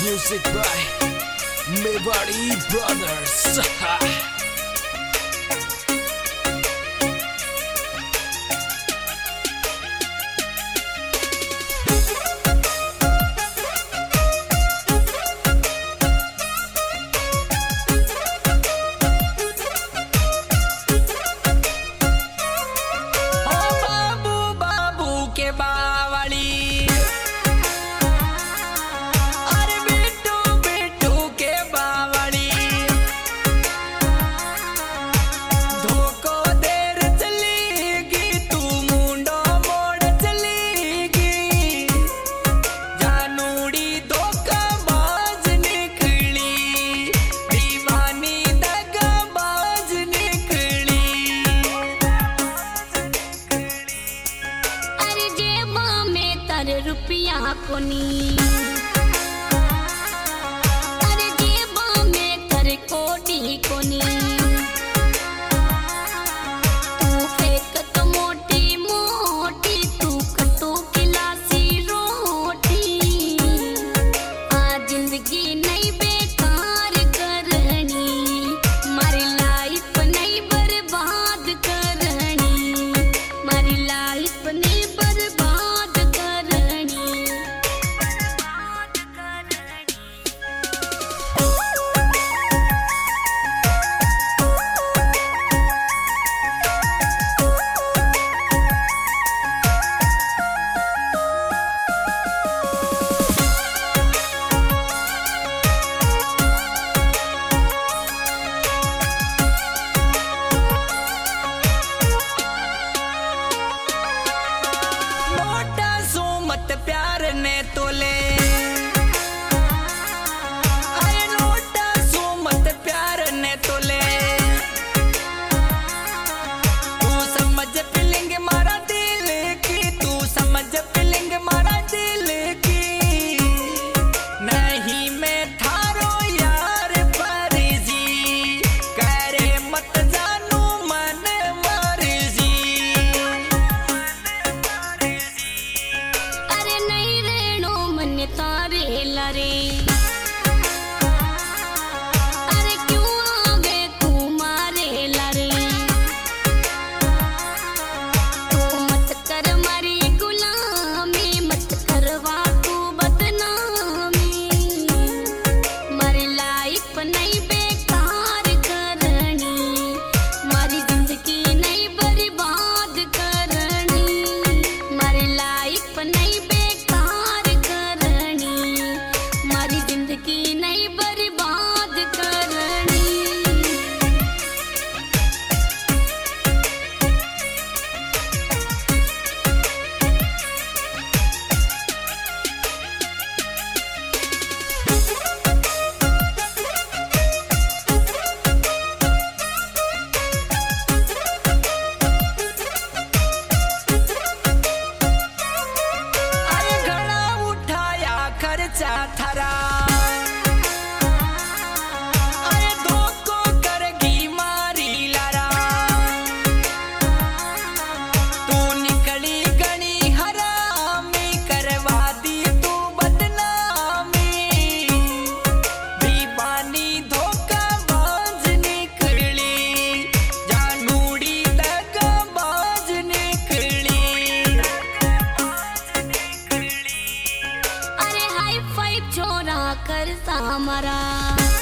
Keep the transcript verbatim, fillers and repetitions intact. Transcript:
Music by Mewari Brothers. रुपया कोनी अरे जेबा में कर कोडी कोनी तू फेंक तो मोटी मोटी तू कटो गिलासी रोटी आ जिंदगी नहीं बेकार करनी मारी लाइफ नहीं बर्बाद करनी मारी लाइफ नहीं बर्बाद प्यार ने तोले अरे नोटा सुमत प्यार ने तोले तू समझ फीलिंग मारा दिल की तू समझ फीलिंग मारा दिल की नहीं मैं थारो यार फर्जी करे मत जानू मन मर्जी तारे लरे अरे क्यों आवे तू मारे लरे तू मत कर मारी गुलामी मत करवा तू बदनामी मारी लाइफ नहीं बेकार करनी मारी जिंदगी नहीं बर्बाद करनी मारी लाइफ नहीं जिंदगी नहीं बर्बाद करनी अरे घड़ा उठाया खर्चा थरा छोरा कर सामरा।